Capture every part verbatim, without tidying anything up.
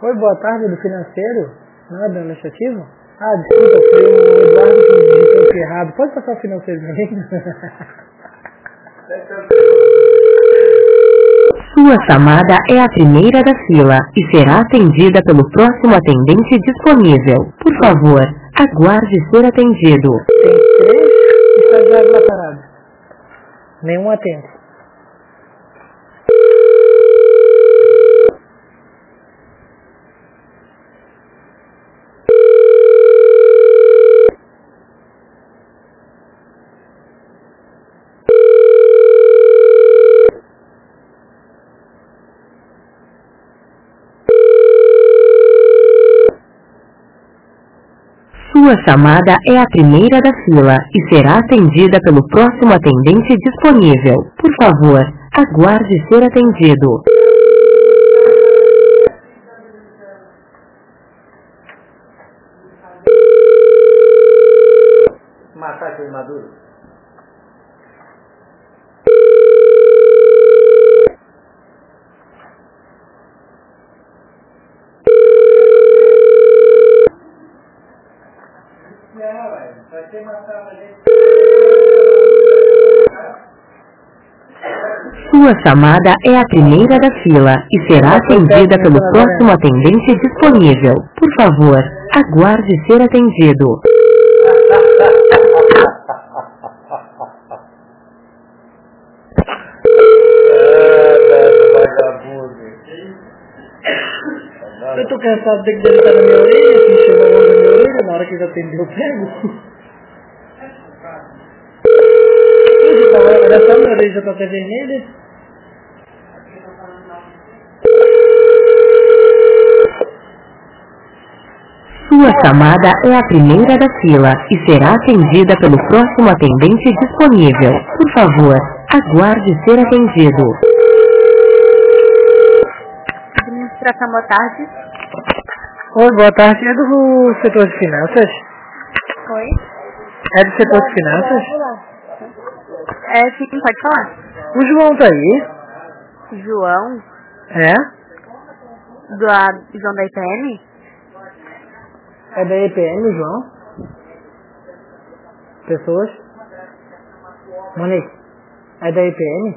Oi, boa tarde, do financeiro? Não é do administrativo? Ah, desculpa, foi o Eduardo que digitou aqui errado. Pode passar o financeiro pra mim? Sua chamada é a primeira da fila e será atendida pelo próximo atendente disponível. Por favor, aguarde ser atendido. Tem três estagiários lá parados. Nenhum atende. Sua chamada é a primeira da fila e será atendida pelo próximo atendente disponível. Por favor, aguarde ser atendido. Matar aquele maduro. Sua chamada é a primeira da fila e será atendida pelo próximo atendente disponível. Por favor, aguarde ser atendido. Eu tô cansado de ter que deletar na minha orelha, que chegou logo na minha orelha, na hora que eu atendeu eu pego. Olha só, minha orelha já tá até vermelha. Sua chamada é a primeira da fila e será atendida pelo próximo atendente disponível. Por favor, aguarde ser atendido. Administração, boa tarde. Oi, boa tarde. É do setor de finanças? Oi? É do setor de finanças? É, sim, pode falar. O João tá aí? João? É? Do a, João da I P M? É da E P M, João? Pessoas? Monique, é da E P M?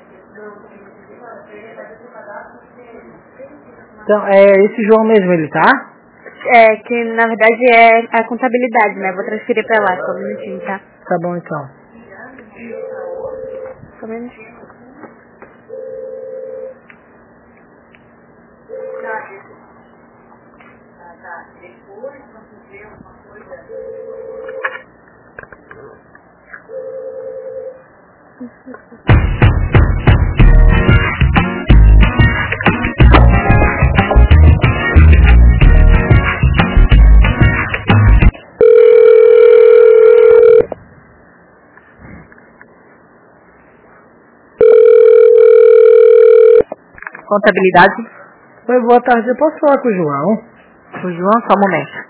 Então, é esse João mesmo, ele tá? É, que na verdade é a contabilidade, né? Vou transferir pra lá, só um minutinho, tá? Tá bom, então. Só um minutinho. Contabilidade. Oi, boa tarde. Eu posso falar com o João? O João, só um momento.